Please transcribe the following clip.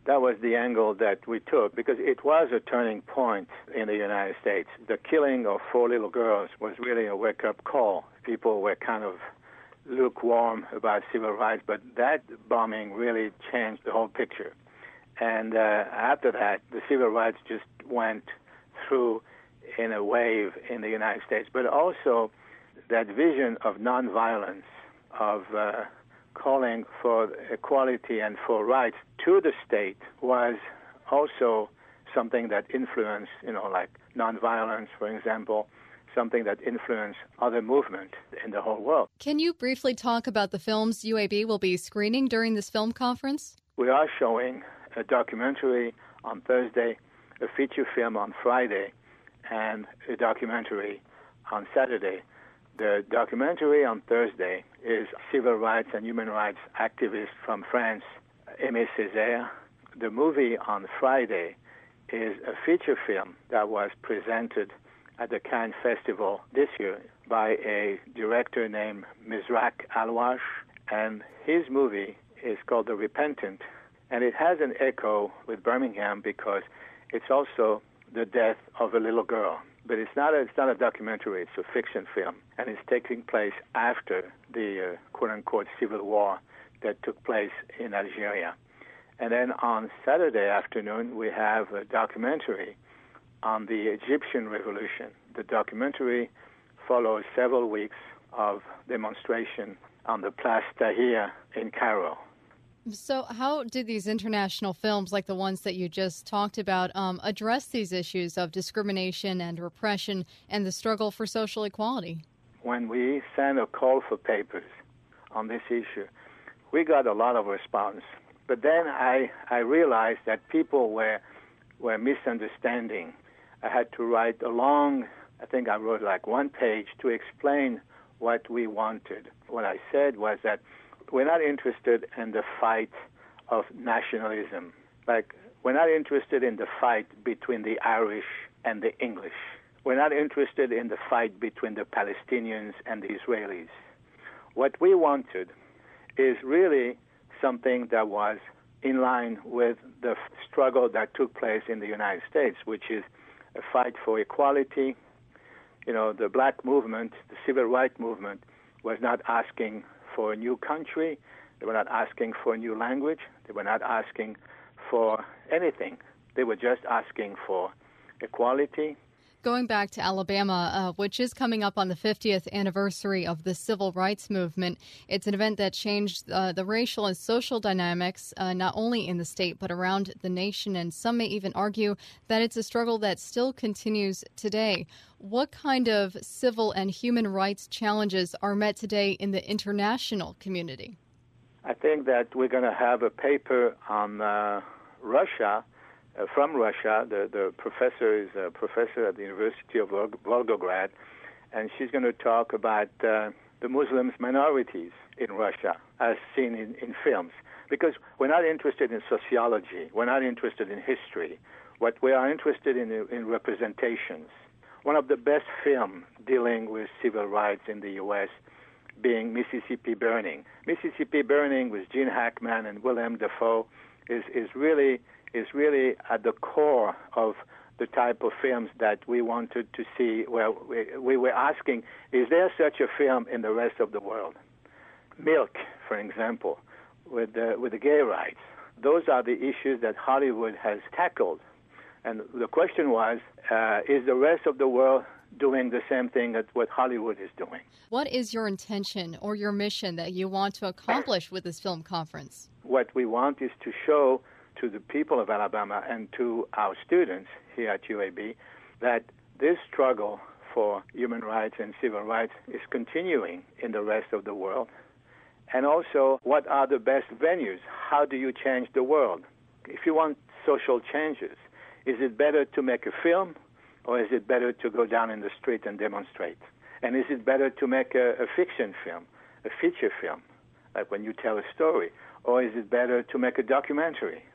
That was the angle that we took because it was a turning point in the United States. The killing of 4 little girls was really a wake-up call. People were kind of lukewarm about civil rights, but that bombing really changed the whole picture. And after that, the civil rights just went through in a wave in the United States. But also that vision of nonviolence, of calling for equality and for rights to the state was also something that influenced, like nonviolence, for example, something that influenced other movements in the whole world. Can you briefly talk about the films UAB will be screening during this film conference? We are showing a documentary on Thursday, a feature film on Friday, and a documentary on Saturday. The documentary on Thursday is civil rights and human rights activist from France, Aimé Césaire. The movie on Friday is a feature film that was presented at the Cannes Festival this year by a director named Mizrak Alwash, and his movie is called The Repentant, and it has an echo with Birmingham because it's also the death of a little girl. But it's not a documentary, it's a fiction film, and it's taking place after the quote-unquote civil war that took place in Algeria. And then on Saturday afternoon, we have a documentary on the Egyptian Revolution. The documentary follows several weeks of demonstration on the Place Tahrir in Cairo. So how did these international films, like the ones that you just talked about, address these issues of discrimination and repression and the struggle for social equality? When we sent a call for papers on this issue, we got a lot of response. But then I realized that people were misunderstanding. I had to write I wrote like 1 page to explain what we wanted. What I said was that we're not interested in the fight of nationalism. Like, we're not interested in the fight between the Irish and the English. We're not interested in the fight between the Palestinians and the Israelis. What we wanted is really something that was in line with the struggle that took place in the United States, which is a fight for equality. The black movement, the civil rights movement, was not asking for a new country. They were not asking for a new language. They were not asking for anything. They were just asking for equality. Going back to Alabama, which is coming up on the 50th anniversary of the Civil Rights Movement, it's an event that changed the racial and social dynamics, not only in the state but around the nation, and some may even argue that it's a struggle that still continues today. What kind of civil and human rights challenges are met today in the international community? I think that we're going to have a paper on Russia. From Russia. The professor is a professor at the University of Volgograd, and she's going to talk about the Muslim minorities in Russia as seen in films. Because we're not interested in sociology, we're not interested in history. What we are interested in representations. One of the best films dealing with civil rights in the U.S. being Mississippi Burning. Mississippi Burning with Gene Hackman and Willem Dafoe is really at the core of the type of films that we wanted to see, where we were asking, is there such a film in the rest of the world? Milk, for example, with the gay rights. Those are the issues that Hollywood has tackled. And the question was, is the rest of the world doing the same thing that what Hollywood is doing? What is your intention or your mission that you want to accomplish with this film conference? What we want is to show to the people of Alabama and to our students here at UAB that this struggle for human rights and civil rights is continuing in the rest of the world. And also, what are the best venues? How do you change the world? If you want social changes, is it better to make a film, or is it better to go down in the street and demonstrate? And is it better to make a fiction film, a feature film, like when you tell a story? Or is it better to make a documentary?